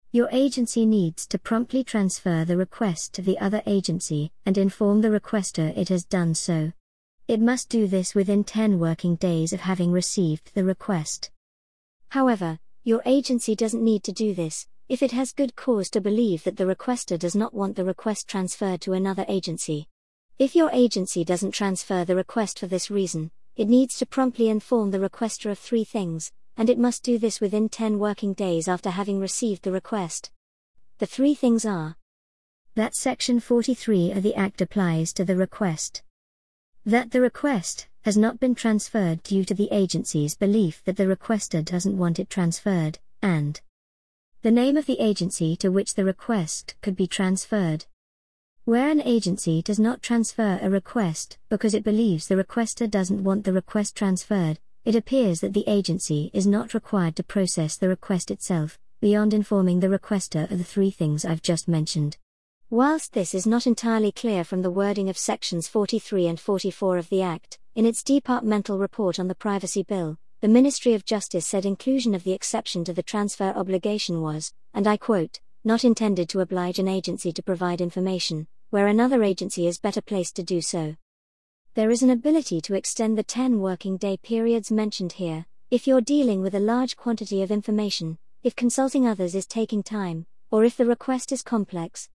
Your agency needs to promptly transfer the request to the other agency and inform the requester it has done so. It must do this within 10 working days of having received the request. However, your agency doesn't need to do this if it has good cause to believe that the requester does not want the request transferred to another agency. If your agency doesn't transfer the request for this reason, it needs to promptly inform the requester of 3 things, and it must do this within 10 working days after having received the request. The 3 things are that Section 43 of the Act applies to the request, that the request has not been transferred due to the agency's belief that the requester doesn't want it transferred, and the name of the agency to which the request could be transferred. Where an agency does not transfer a request because it believes the requester doesn't want the request transferred, it appears that the agency is not required to process the request itself, beyond informing the requester of the 3 things I've just mentioned. Whilst this is not entirely clear from the wording of Sections 43 and 44 of the Act, in its departmental report on the Privacy Bill, the Ministry of Justice said inclusion of the exception to the transfer obligation was, and I quote, not intended to oblige an agency to provide information, where another agency is better placed to do so. There is an ability to extend the 10 working day periods mentioned here, if you're dealing with a large quantity of information, if consulting others is taking time, or if the request is complex,